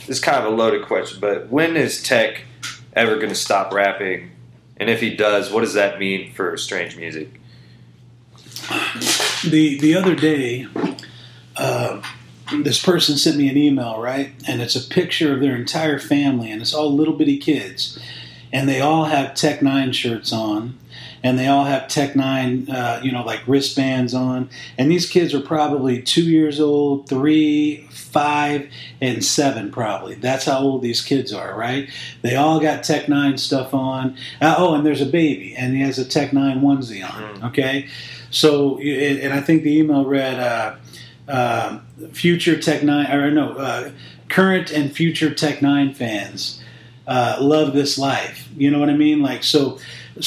this is kind of a loaded question, but when is Tech ever going to stop rapping? And if he does, what does that mean for Strange Music? The other day, this person sent me an email, right? And it's a picture of their entire family, and it's all little bitty kids. And they all have Tech Nine shirts on, and they all have Tech Nine, like wristbands on. And these kids are probably 2 years old, 3, 5, and 7 probably. That's how old these kids are, right? They all got Tech Nine stuff on. And there's a baby, and he has a Tech Nine onesie on, okay? So, and I think the email read, future Tech Nine, current and future Tech Nine fans love this life. You know what I mean? Like, so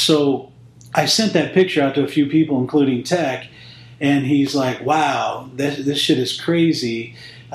I sent that picture out to a few people, including Tech, and he's like, wow, this shit is crazy.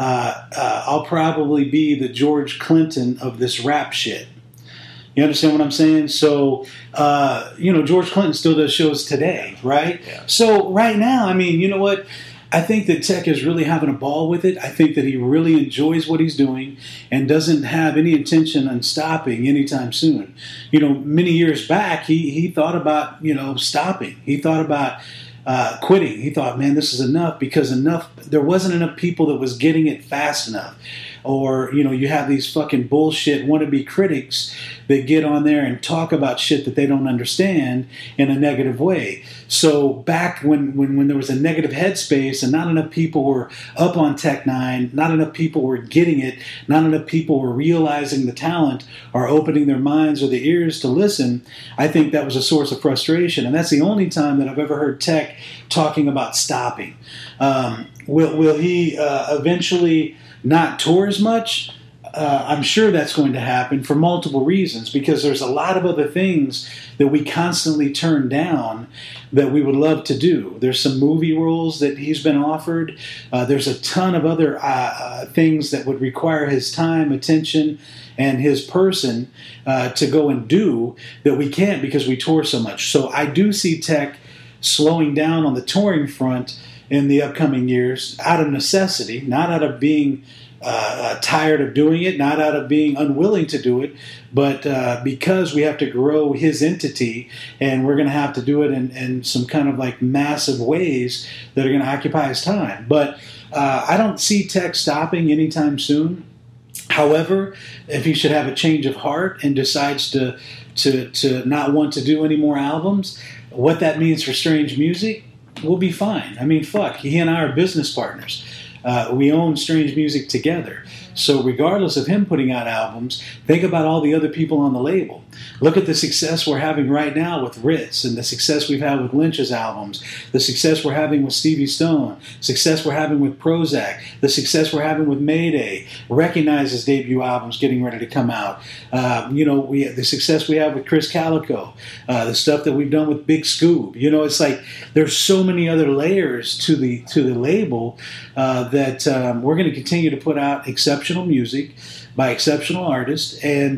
I'll probably be the George Clinton of this rap shit. You understand what I'm saying? So, George Clinton still does shows today, right? Yeah. So right now, I mean, you know what? I think that Tech is really having a ball with it. I think that he really enjoys what he's doing and doesn't have any intention on stopping anytime soon. Many years back, he thought about, stopping. He thought about quitting. He thought, man, this is enough, because there wasn't enough people that was getting it fast enough. Or, you have these fucking bullshit wannabe critics that get on there and talk about shit that they don't understand in a negative way. So back when there was a negative headspace and not enough people were up on Tech Nine, not enough people were getting it, not enough people were realizing the talent or opening their minds or their ears to listen, I think that was a source of frustration. And that's the only time that I've ever heard Tech talking about stopping. Will he eventually not tour as much? I'm sure that's going to happen for multiple reasons, because there's a lot of other things that we constantly turn down that we would love to do. There's some movie roles that he's been offered. There's a ton of other things that would require his time, attention, and his person to go and do that we can't because we tour so much. So I do see Tech slowing down on the touring front in the upcoming years out of necessity, not out of being tired of doing it, not out of being unwilling to do it, but because we have to grow his entity, and we're going to have to do it in some kind of like massive ways that are going to occupy his time. But I don't see Tech stopping anytime soon. However, if he should have a change of heart and decides to not want to do any more albums, what that means for Strange Music, we'll be fine. I mean, fuck, he and I are business partners. We own Strange Music together. So regardless of him putting out albums, think about all the other people on the label. Look at the success we're having right now with Ritz, and the success we've had with Lynch's albums, the success we're having with Stevie Stone, success we're having with Prozac, the success we're having with Mayday, Recogniz's debut albums getting ready to come out. The success we have with Chris Calico, the stuff that we've done with Big Scoob. It's like there's so many other layers to the label that we're going to continue to put out exceptional music by exceptional artists, and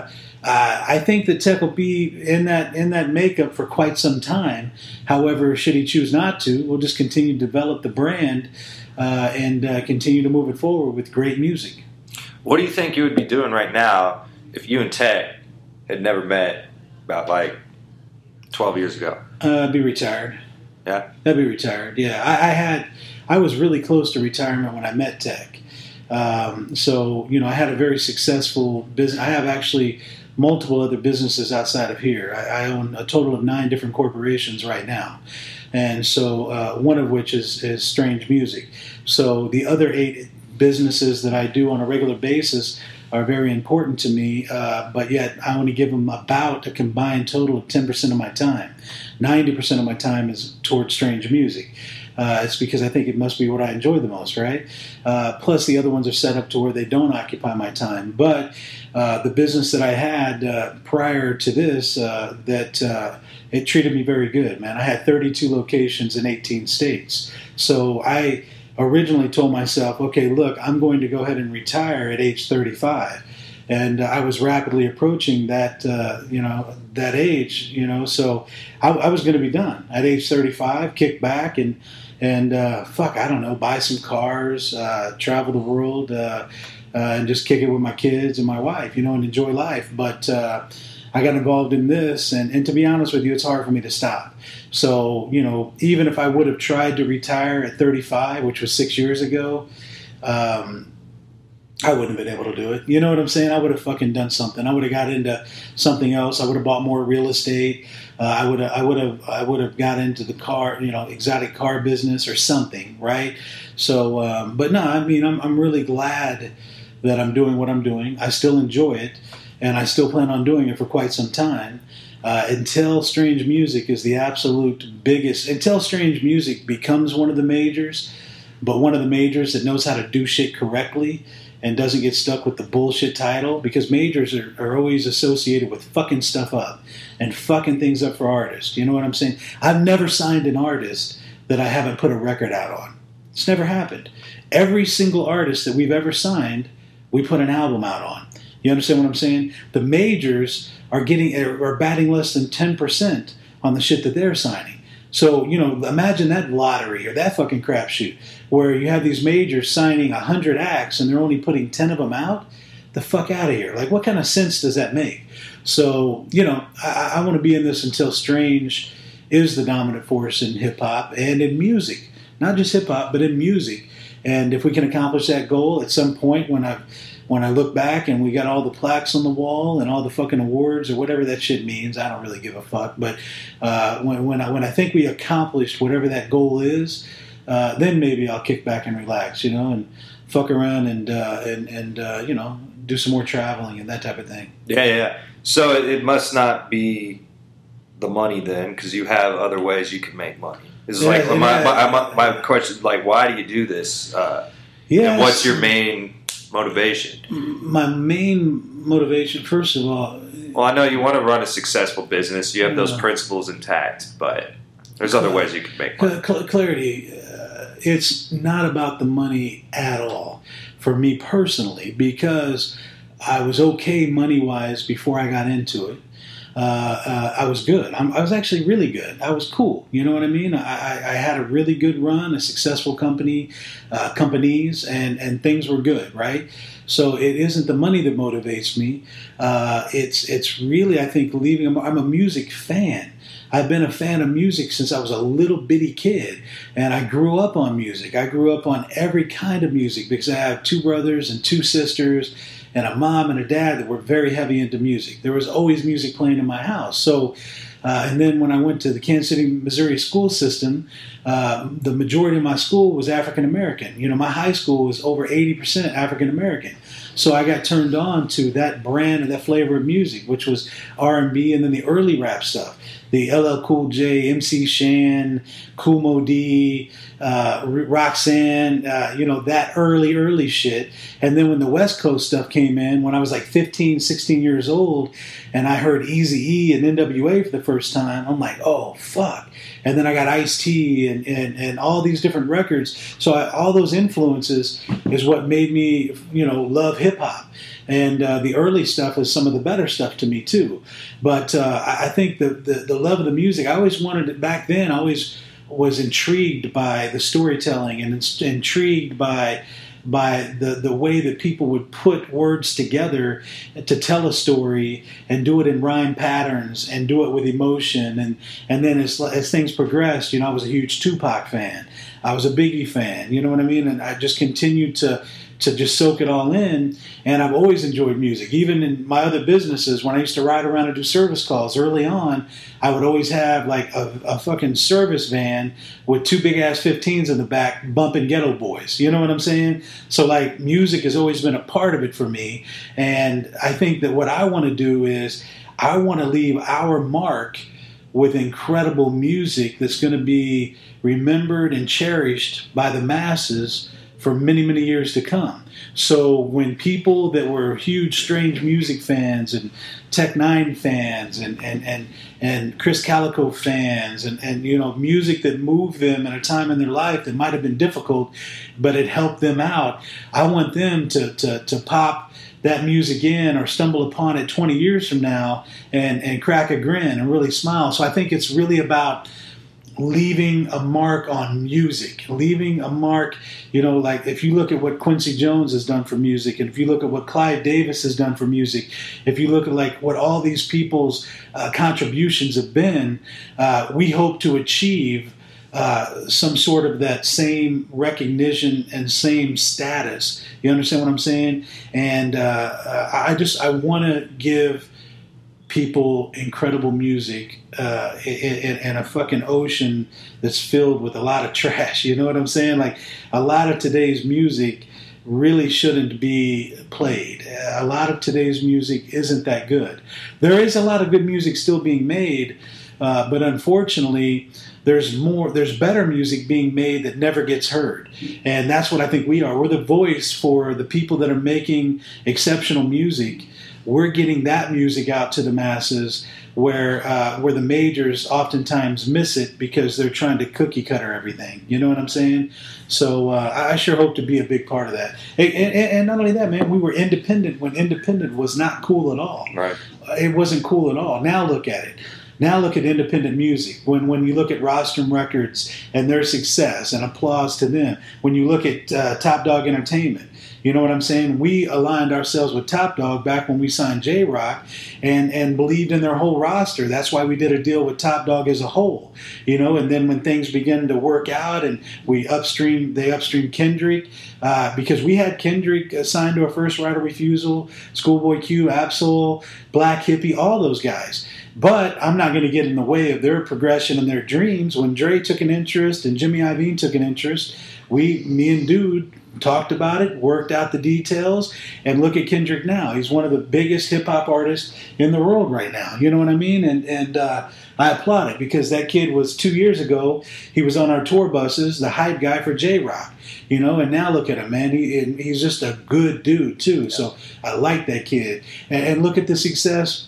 I think that Tech will be in that makeup for quite some time. However, should he choose not to, we'll just continue to develop the brand and continue to move it forward with great music. What do you think you would be doing right now if you and Tech had never met about like 12 years ago? I'd be retired. Yeah? I'd be retired, yeah. I was really close to retirement when I met Tech. So I had a very successful business. I have actually multiple other businesses outside of here. I own a total of 9 different corporations right now. And so one of which is Strange Music. So the other 8 businesses that I do on a regular basis are very important to me, but yet I only give them about a combined total of 10% of my time. 90% of my time is towards Strange Music. It's because I think it must be what I enjoy the most, right? Plus, the other ones are set up to where they don't occupy my time. But the business that I had prior to this, it treated me very good, man. I had 32 locations in 18 states. So I originally told myself, okay, look, I'm going to go ahead and retire at age 35. And I was rapidly approaching that, that age, so I was going to be done at age 35, kick back and I don't know, buy some cars, travel the world, and just kick it with my kids and my wife, and enjoy life. But I got involved in this, and to be honest with you, it's hard for me to stop. So, even if I would have tried to retire at 35, which was 6 years ago, I wouldn't have been able to do it. You know what I'm saying? I would have fucking done something. I would have got into something else. I would have bought more real estate. I would have got into the car, exotic car business or something, right? So, but no, I mean, I'm really glad that I'm doing what I'm doing. I still enjoy it, and I still plan on doing it for quite some time. Until Strange Music is the absolute biggest, until Strange Music becomes one of the majors, but one of the majors that knows how to do shit correctly and doesn't get stuck with the bullshit title, because majors are always associated with fucking stuff up and fucking things up for artists. You know what I'm saying? I've never signed an artist that I haven't put a record out on. It's never happened. Every single artist that we've ever signed, we put an album out on. You understand what I'm saying? The majors are batting less than 10% on the shit that they're signing. So, imagine that lottery or that fucking crapshoot where you have these majors signing 100 acts and they're only putting 10 of them out. The fuck out of here. Like, what kind of sense does that make? So, I want to be in this until Strange is the dominant force in hip-hop and in music. Not just hip-hop, but in music. And if we can accomplish that goal at some point when I look back and we got all the plaques on the wall and all the fucking awards or whatever that shit means, I don't really give a fuck. But when I think we accomplished whatever that goal is, then maybe I'll kick back and relax, and fuck around and do some more traveling and that type of thing. Yeah. So it must not be the money then, because you have other ways you can make money. This is my question. Like, why do you do this? And what's your main motivation? My main motivation, first of all... Well, I know you want to run a successful business. You have those principles intact, but there's other ways you can make money. Clarity, it's not about the money at all for me personally, because I was okay money-wise before I got into it. I was good. I was actually really good. I was cool. You know what I mean? I had a really good run, a successful companies, and things were good, right? So it isn't the money that motivates me. It's really, I think, I'm a music fan. I've been a fan of music since I was a little bitty kid, and I grew up on music. I grew up on every kind of music because I have 2 brothers and 2 sisters and a mom and a dad that were very heavy into music. There was always music playing in my house. So, and then when I went to the Kansas City, Missouri school system, the majority of my school was African American. My high school was over 80% African American. So I got turned on to that brand and that flavor of music, which was R&B and then the early rap stuff. The LL Cool J, MC Shan, Kool Moe Dee, Roxanne, that early shit. And then when the West Coast stuff came in, when I was like 15, 16 years old, and I heard Eazy-E and NWA for the first time, I'm like, oh, fuck. And then I got Ice-T and all these different records. So all those influences is what made me, love hip-hop. And the early stuff is some of the better stuff to me, too. But I think the love of the music, I always wanted it back then. I always was intrigued by the storytelling and intrigued by the way that people would put words together to tell a story and do it in rhyme patterns and do it with emotion. And then as things progressed, I was a huge Tupac fan. I was a Biggie fan, you know what I mean? And I just continued to just soak it all in. And I've always enjoyed music. Even in my other businesses, when I used to ride around and do service calls early on, I would always have like a fucking service van with 2 big ass 15s in the back bumping Ghetto Boys. You know what I'm saying? So like music has always been a part of it for me. And I think that what I want to do is I want to leave our mark with incredible music that's going to be remembered and cherished by the masses for many, many years to come. So when people that were huge Strange Music fans and Tech Nine fans and Chris Calico fans and music that moved them in a time in their life that might have been difficult, but it helped them out, I want them to pop that music in or stumble upon it 20 years from now and crack a grin and really smile. So I think it's really about leaving a mark on music, leaving a mark, like if you look at what Quincy Jones has done for music, and if you look at what Clive Davis has done for music, if you look at like what all these people's contributions have been, we hope to achieve some sort of that same recognition and same status. You understand what I'm saying? And I want to give people incredible music in a fucking ocean that's filled with a lot of trash. You know what I'm saying? Like, a lot of today's music really shouldn't be played. A lot of today's music isn't that good. There is a lot of good music still being made, but unfortunately, there's better music being made that never gets heard. And that's what I think we are. We're the voice for the people that are making exceptional music. We're getting that music out to the masses where the majors oftentimes miss it because they're trying to cookie cutter everything. You know what I'm saying? So I sure hope to be a big part of that. And not only that, man, we were independent when independent was not cool at all. Right. It wasn't cool at all. Now look at it. Now look at independent music. When you look at Rostrum Records and their success, and applause to them. When you look at Top Dog Entertainment, you know what I'm saying? We aligned ourselves with Top Dog back when we signed J-Rock and believed in their whole roster. That's why we did a deal with Top Dog as a whole. And then when things began to work out and they upstreamed Kendrick, because we had Kendrick signed to a first right of refusal, Schoolboy Q, Absol, Black Hippie, all those guys. But I'm not going to get in the way of their progression and their dreams. When Dre took an interest and Jimmy Iovine took an interest, me and Dude talked about it, worked out the details, and look at Kendrick now. He's one of the biggest hip-hop artists in the world right now. You know what I mean? And I applaud it, because that kid was 2 years ago, he was on our tour buses, the hype guy for J-Rock. And now look at him, man. He's just a good dude, too. Yeah. So I like that kid. And look at the success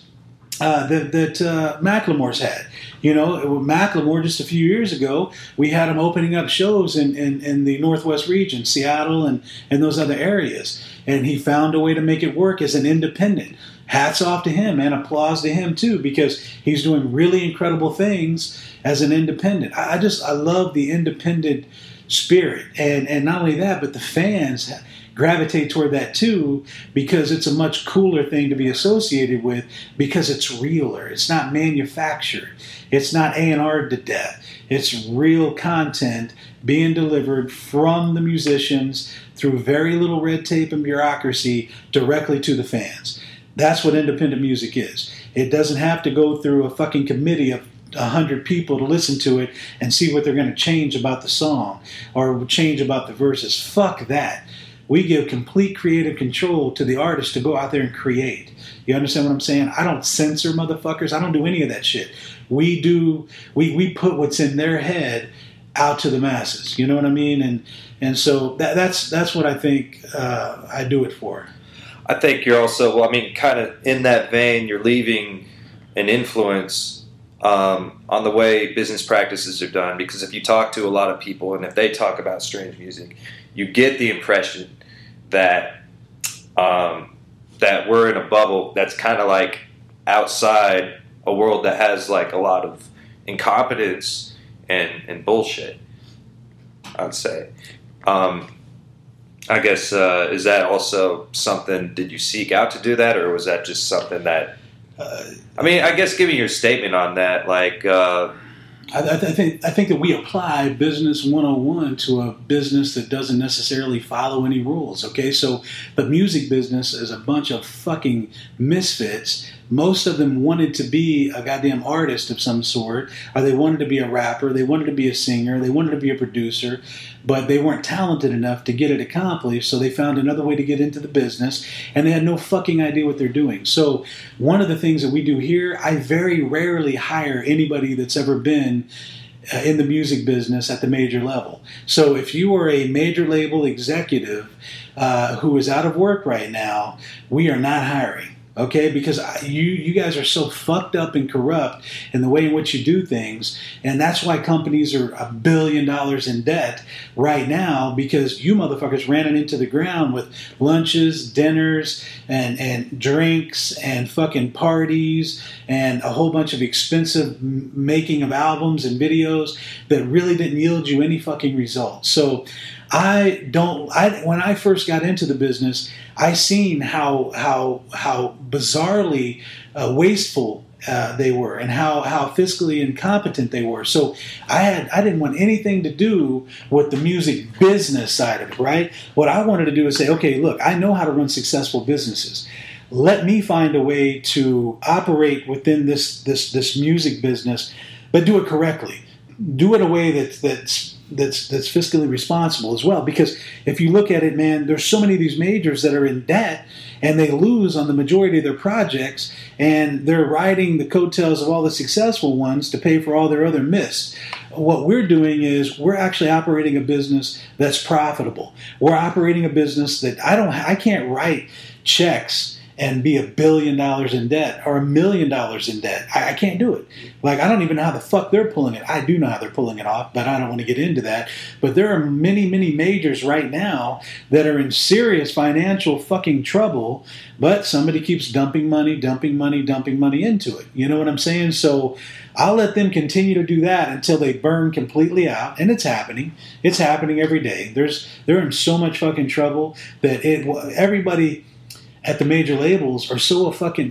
that Macklemore's had. Macklemore, just a few years ago, we had him opening up shows in the Northwest region, Seattle and those other areas. And he found a way to make it work as an independent. Hats off to him, and applause to him too, because he's doing really incredible things as an independent. I love the independent spirit. And not only that, but the fans gravitate toward that too, because it's a much cooler thing to be associated with, because it's realer. It's not manufactured. It's not A&R'd to death. It's real content being delivered from the musicians through very little red tape and bureaucracy directly to the fans. That's what independent music is. It doesn't have to go through a fucking committee of 100 people to listen to it and see what they're going to change about the song or change about the verses. Fuck that. We give complete creative control to the artist to go out there and create. You understand what I'm saying? I don't censor motherfuckers. I don't do any of that shit. We put what's in their head out to the masses. You know what I mean? And so that's what I think I do it for. I think you're also, kind of in that vein, you're leaving an influence on the way business practices are done. Because if you talk to a lot of people, and if they talk about strange music, you get the impression that that we're in a bubble that's kind of like outside a world that has like a lot of incompetence and bullshit, I'd say. I guess, is that also something, did you seek out to do that, or was that just something that, I guess give me your statement on that, like... I think that we apply Business 101 to a business that doesn't necessarily follow any rules, okay? So the music business is a bunch of fucking misfits. Most of them wanted to be a goddamn artist of some sort, or they wanted to be a rapper, they wanted to be a singer, they wanted to be a producer, but they weren't talented enough to get it accomplished, so they found another way to get into the business, and they had no fucking idea what they're doing. So one of the things that we do here, I very rarely hire anybody that's ever been in the music business at the major level. So if you are a major label executive who is out of work right now, we are not hiring. Okay, because you guys are so fucked up and corrupt in the way in which you do things, and that's why companies are $1 billion in debt right now, because you motherfuckers ran it into the ground with lunches, dinners, and drinks, and fucking parties, and a whole bunch of expensive making of albums and videos that really didn't yield you any fucking results. So when I first got into the business, I seen how bizarrely wasteful they were, and how fiscally incompetent they were. So I didn't want anything to do with the music business side of it, right? What I wanted to do is say, okay, look, I know how to run successful businesses. Let me find a way to operate within this music business, but do it correctly. Do it in a way that's fiscally responsible as well. Because if you look at it, man, there's so many of these majors that are in debt, and they lose on the majority of their projects, and they're riding the coattails of all the successful ones to pay for all their other miss. What we're doing is we're actually operating a business that's profitable. We're operating a business that I can't write checks and be $1 billion in debt or $1 million in debt. I can't do it. Like, I don't even know how the fuck they're pulling it. I do know how they're pulling it off, but I don't want to get into that. But there are many, many majors right now that are in serious financial fucking trouble, but somebody keeps dumping money into it. You know what I'm saying? So I'll let them continue to do that until they burn completely out, and it's happening. It's happening every day. They're in so much fucking trouble that everybody at the major labels are so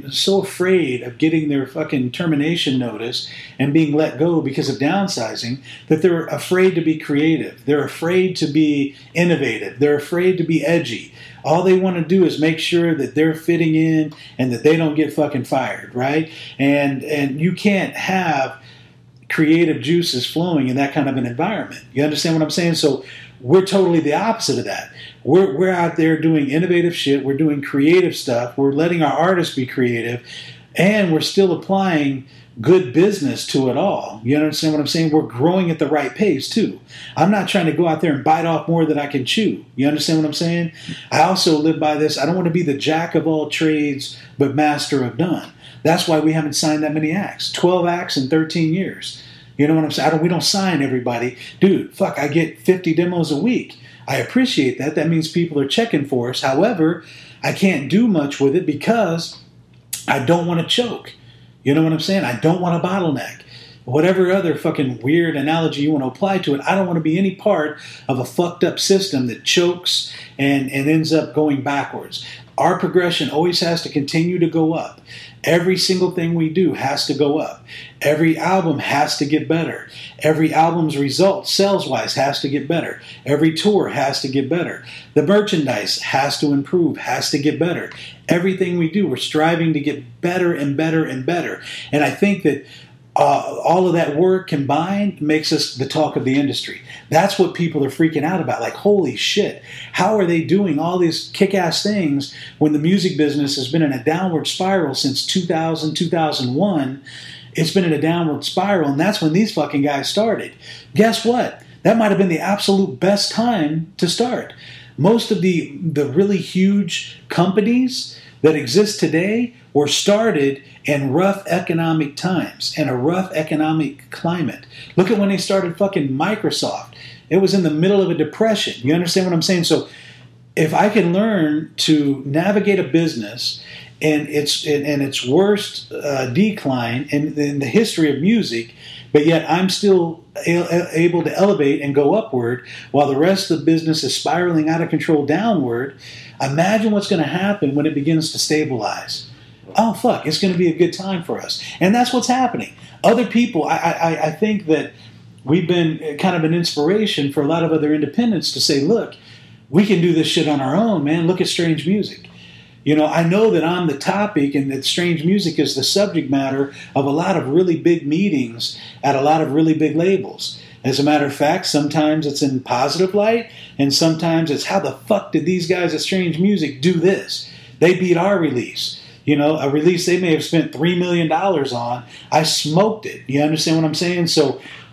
afraid of getting their fucking termination notice and being let go because of downsizing that they're afraid to be creative. They're afraid to be innovative. They're afraid to be edgy. All they want to do is make sure that they're fitting in and that they don't get fucking fired, right? And you can't have creative juices flowing in that kind of an environment. You understand what I'm saying? So we're totally the opposite of that. We're out there doing innovative shit. We're doing creative stuff. We're letting our artists be creative, and we're still applying good business to it all. You understand what I'm saying? We're growing at the right pace too. I'm not trying to go out there and bite off more than I can chew. You understand what I'm saying? I also live by this. I don't want to be the jack of all trades, but master of none. That's why we haven't signed that many acts. 12 acts in 13 years. You know what I'm saying? We don't sign everybody. Dude, fuck, I get 50 demos a week. I appreciate that. That means people are checking for us. However, I can't do much with it because I don't want to choke. You know what I'm saying? I don't want a bottleneck. Whatever other fucking weird analogy you want to apply to it, I don't want to be any part of a fucked up system that chokes and ends up going backwards. Our progression always has to continue to go up. Every single thing we do has to go up. Every album has to get better. Every album's result, sales-wise, has to get better. Every tour has to get better. The merchandise has to improve, has to get better. Everything we do, we're striving to get better and better and better. And I think that all of that work combined makes us the talk of the industry. That's what people are freaking out about. Like, holy shit, how are they doing all these kick-ass things when the music business has been in a downward spiral since 2000, 2001? It's been in a downward spiral, and that's when these fucking guys started. Guess what? That might have been the absolute best time to start. Most of the really huge companies that exist today were started in rough economic times, in a rough economic climate. Look at when they started fucking Microsoft. It was in the middle of a depression. You understand what I'm saying? So if I can learn to navigate a business in its worst decline in the history of music, but yet I'm still able to elevate and go upward while the rest of the business is spiraling out of control downward, imagine what's going to happen when it begins to stabilize. Oh, fuck, it's going to be a good time for us. And that's what's happening. Other people, I think that we've been kind of an inspiration for a lot of other independents to say, look, we can do this shit on our own, man. Look at Strange Music. You know, I know that I'm the topic and that Strange Music is the subject matter of a lot of really big meetings at a lot of really big labels. As a matter of fact, sometimes it's in positive light, and sometimes it's how the fuck did these guys at Strange Music do this? They beat our release. You know, a release they may have spent $3 million on. I smoked it. You understand what I'm saying? So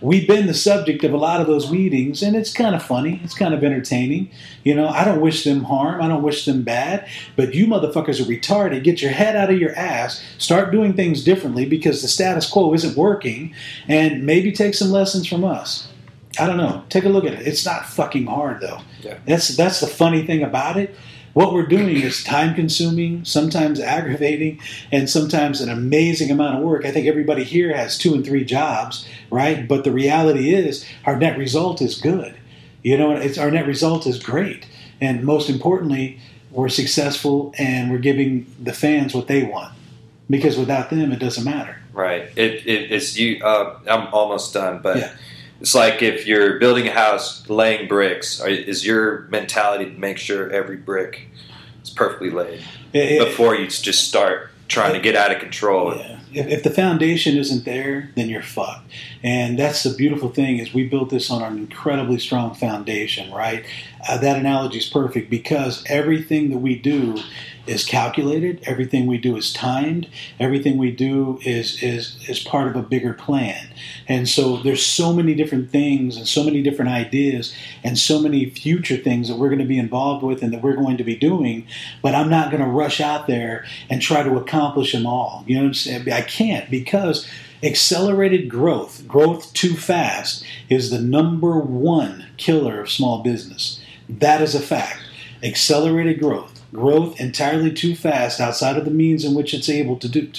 we've been the subject of a lot of those meetings, and it's kind of funny. It's kind of entertaining. I don't wish them harm. I don't wish them bad. But you motherfuckers are retarded. Get your head out of your ass. Start doing things differently because the status quo isn't working, and maybe take some lessons from us. I don't know. Take a look at it. It's not fucking hard, though. Yeah. That's the funny thing about it. What we're doing is time-consuming, sometimes aggravating, and sometimes an amazing amount of work. I think everybody here has 2 and 3 jobs, right? But the reality is our net result is good. Our net result is great. And most importantly, we're successful and we're giving the fans what they want. Because without them, it doesn't matter. Right. It's you. I'm almost done, but... Yeah. It's like if you're building a house, laying bricks, is your mentality to make sure every brick is perfectly laid before you just start trying to get out of control? Yeah. If the foundation isn't there, then you're fucked. And that's the beautiful thing is we built this on an incredibly strong foundation, right? That analogy is perfect because everything that we do is calculated. Everything we do is timed. Everything we do is part of a bigger plan. And so there's so many different things and so many different ideas and so many future things that we're going to be involved with and that we're going to be doing. But I'm not going to rush out there and try to accomplish them all. You know what I'm saying? I can't because accelerated growth too fast is the number one killer of small business. That is a fact. Accelerated growth entirely too fast outside of the means in which it's able to do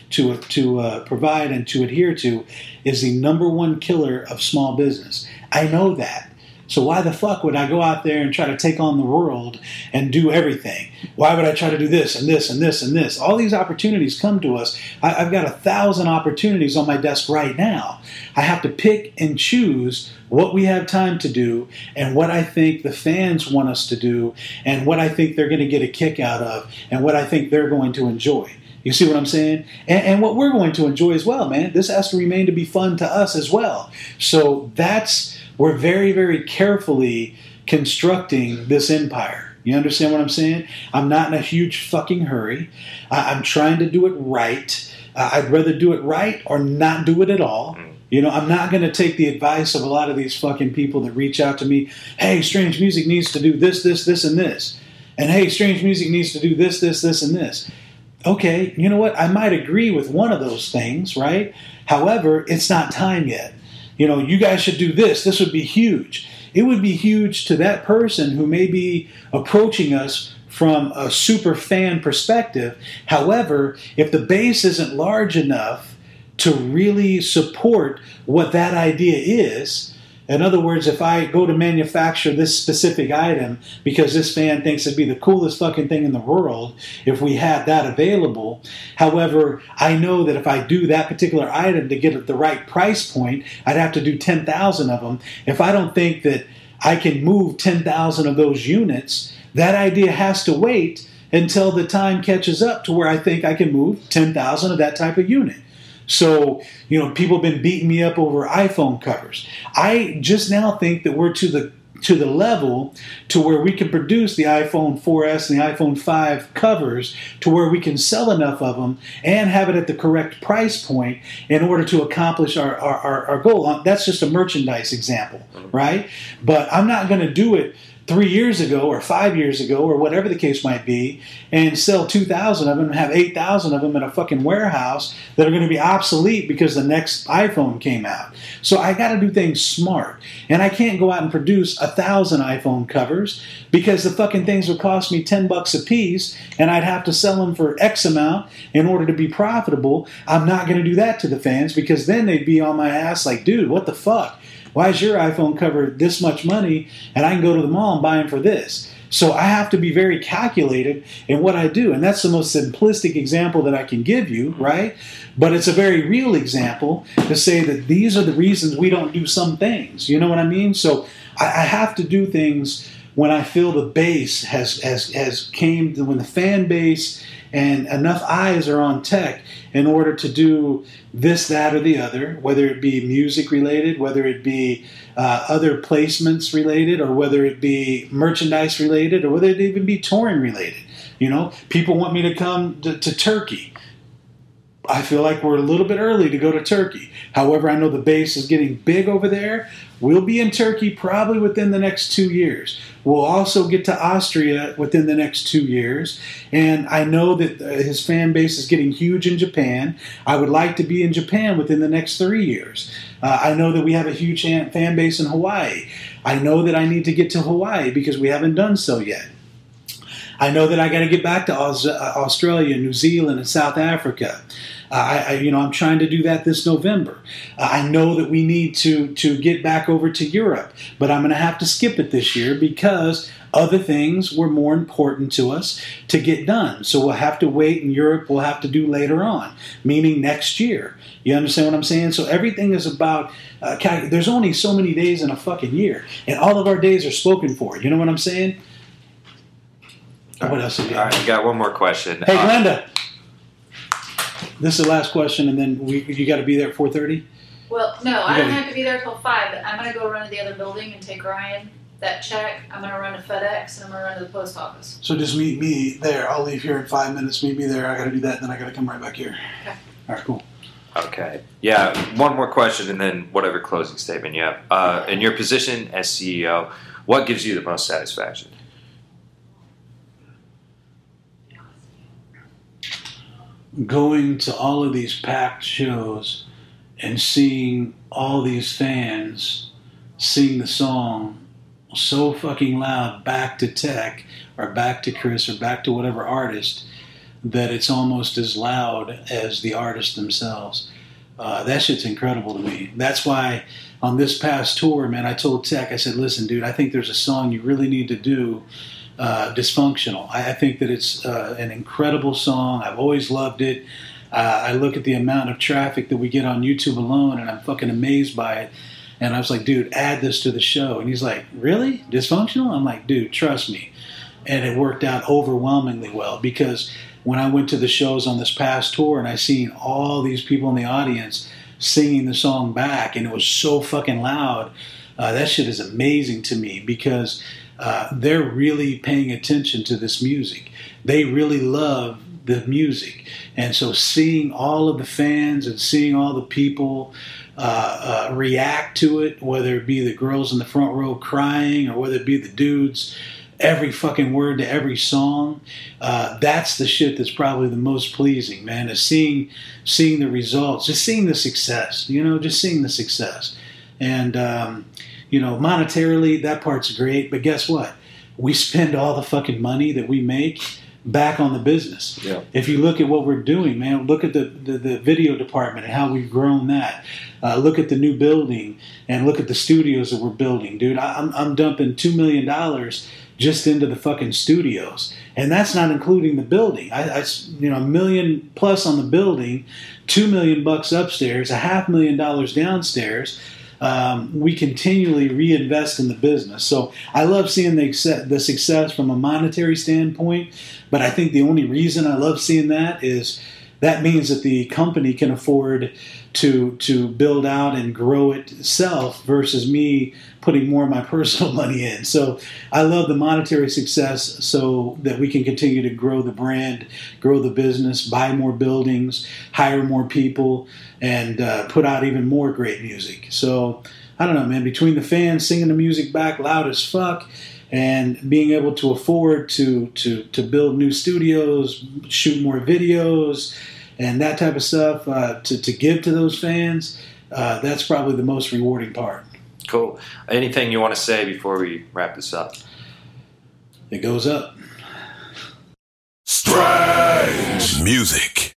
to provide and to adhere to is the number one killer of small business. I know that. So why the fuck would I go out there and try to take on the world and do everything? Why would I try to do this and this and this and this? All these opportunities come to us. I've got 1,000 opportunities on my desk right now. I have to pick and choose what we have time to do and what I think the fans want us to do and what I think they're going to get a kick out of and what I think they're going to enjoy. You see what I'm saying? And what we're going to enjoy as well, man. This has to remain to be fun to us as well. So we're very, very carefully constructing this empire. You understand what I'm saying? I'm not in a huge fucking hurry. I'm trying to do it right. I'd rather do it right or not do it at all. I'm not going to take the advice of a lot of these fucking people that reach out to me. Hey, Strange Music needs to do this, this, this, and this. And hey, Strange Music needs to do this, this, this, and this. Okay, you know what? I might agree with one of those things, right? However, it's not time yet. You guys should do this. This would be huge. It would be huge to that person who may be approaching us from a super fan perspective. However, if the base isn't large enough to really support what that idea is, in other words, if I go to manufacture this specific item because this fan thinks it'd be the coolest fucking thing in the world if we had that available. However, I know that if I do that particular item to get at the right price point, I'd have to do 10,000 of them. If I don't think that I can move 10,000 of those units, that idea has to wait until the time catches up to where I think I can move 10,000 of that type of unit. So, people have been beating me up over iPhone covers. I just now think that we're to the level to where we can produce the iPhone 4S and the iPhone 5 covers to where we can sell enough of them and have it at the correct price point in order to accomplish our goal. That's just a merchandise example, right? But I'm not going to do it 3 years ago or 5 years ago or whatever the case might be and sell 2,000 of them and have 8,000 of them in a fucking warehouse that are going to be obsolete because the next iPhone came out. So I got to do things smart. And I can't go out and produce 1,000 iPhone covers because the fucking things would cost me $10 a piece and I'd have to sell them for X amount in order to be profitable. I'm not going to do that to the fans because then they'd be on my ass like, dude, what the fuck? Why is your iPhone cover this much money and I can go to the mall and buy them for this? So I have to be very calculated in what I do. And that's the most simplistic example that I can give you, right? But it's a very real example to say that these are the reasons we don't do some things. You know what I mean? So I have to do things when I feel the base has came, when the fan base and enough eyes are on tech in order to do this, that, or the other, whether it be music related, whether it be other placements related, or whether it be merchandise related, or whether it even be touring related. People want me to come to Turkey. I feel like we're a little bit early to go to Turkey. However, I know the base is getting big over there. We'll be in Turkey probably within the next 2 years. We'll also get to Austria within the next 2 years. And I know that his fan base is getting huge in Japan. I would like to be in Japan within the next 3 years. I know that we have a huge fan base in Hawaii. I know that I need to get to Hawaii because we haven't done so yet. I know that I got to get back to Australia, New Zealand, and South Africa. I'm trying to do that this November. I know that we need to get back over to Europe, but I'm going to have to skip it this year because other things were more important to us to get done. So we'll have to wait, and Europe we'll have to do later on, meaning next year. You understand what I'm saying? So everything is about, there's only so many days in a fucking year, and all of our days are spoken for. You know what I'm saying? What else have you got? All right, I got one more question. Hey, Glenda. This is the last question, and then you got to be there at 4:30? Well, no, I don't have to be there till 5. I'm going to go run to the other building and take Ryan that check. I'm going to run to FedEx, and I'm going to run to the post office. So just meet me there. I'll leave here in 5 minutes. Meet me there. I got to do that, and then I got to come right back here. Okay. All right, cool. Okay. Yeah, one more question, and then whatever closing statement you have. In your position as CEO, what gives you the most satisfaction? Going to all of these packed shows and seeing all these fans sing the song so fucking loud back to Tech or back to Chris or back to whatever artist that it's almost as loud as the artists themselves. That shit's incredible to me. That's why on this past tour, man, I told Tech, I said, listen, dude, I think there's a song you really need to do, Dysfunctional. I think that it's an incredible song. I've always loved it. I look at the amount of traffic that we get on YouTube alone, and I'm fucking amazed by it. And I was like, dude, add this to the show. And he's like, really? Dysfunctional? I'm like, dude, trust me. And it worked out overwhelmingly well because when I went to the shows on this past tour and I seen all these people in the audience singing the song back, and it was so fucking loud, that shit is amazing to me because they're really paying attention to this music. They really love the music. And so seeing all of the fans and seeing all the people react to it, whether it be the girls in the front row crying or whether it be the dudes, every fucking word to every song, that's the shit that's probably the most pleasing, man, is seeing the results, just seeing the success, just seeing the success. And, monetarily, that part's great, but guess what? We spend all the fucking money that we make back on the business. Yeah. If you look at what we're doing, man, look at the video department and how we've grown that. Look at the new building and look at the studios that we're building. Dude, I'm dumping $2 million just into the fucking studios. And that's not including the building. $1 million plus on the building, $2 million upstairs, $500,000 downstairs. We continually reinvest in the business. So I love seeing the success from a monetary standpoint, but I think the only reason I love seeing that is that means that the company can afford to build out and grow itself versus me putting more of my personal money in. So I love the monetary success so that we can continue to grow the brand, grow the business, buy more buildings, hire more people, and put out even more great music. So I don't know, man, between the fans singing the music back loud as fuck and being able to afford to build new studios, shoot more videos, and that type of stuff to give to those fans, that's probably the most rewarding part. Cool. Anything you want to say before we wrap this up? It goes up. Strange music.